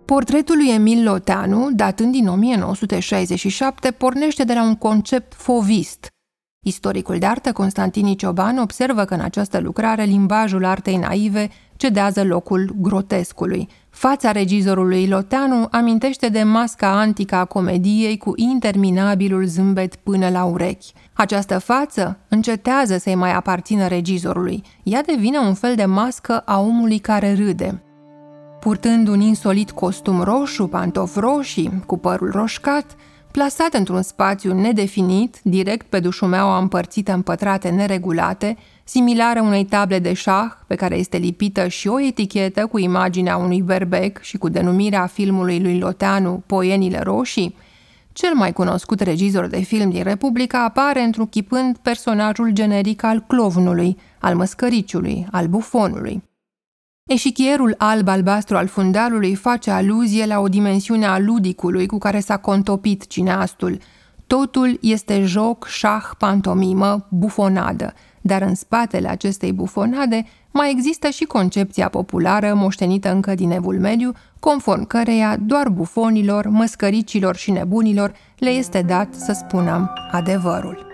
Portretul lui Emil Loteanu, datând din 1967, pornește de la un concept fauvist. Istoricul de artă Constantin Cioban observă că în această lucrare limbajul artei naive cedează locul grotescului. Fața regizorului Loteanu amintește de masca antică a comediei cu interminabilul zâmbet până la urechi. Această față încetează să-i mai aparțină regizorului. Ea devine un fel de mască a omului care râde. Purtând un insolit costum roșu, pantofi roșii, cu părul roșcat, plasat într-un spațiu nedefinit, direct pe dușumeaua împărțită în pătrate neregulate, similară unei table de șah, pe care este lipită și o etichetă cu imaginea unui berbec și cu denumirea filmului lui Loteanu, Poienile roșii, cel mai cunoscut regizor de film din Republica apare întruchipând personajul generic al clovnului, al măscăriciului, al bufonului. Eșichierul alb-albastru al fundalului face aluzie la o dimensiune a ludicului cu care s-a contopit cineastul. Totul este joc, șah, pantomimă, bufonadă, dar în spatele acestei bufonade mai există și concepția populară moștenită încă din Evul Mediu, conform căreia doar bufonilor, măscăricilor și nebunilor le este dat să spună adevărul.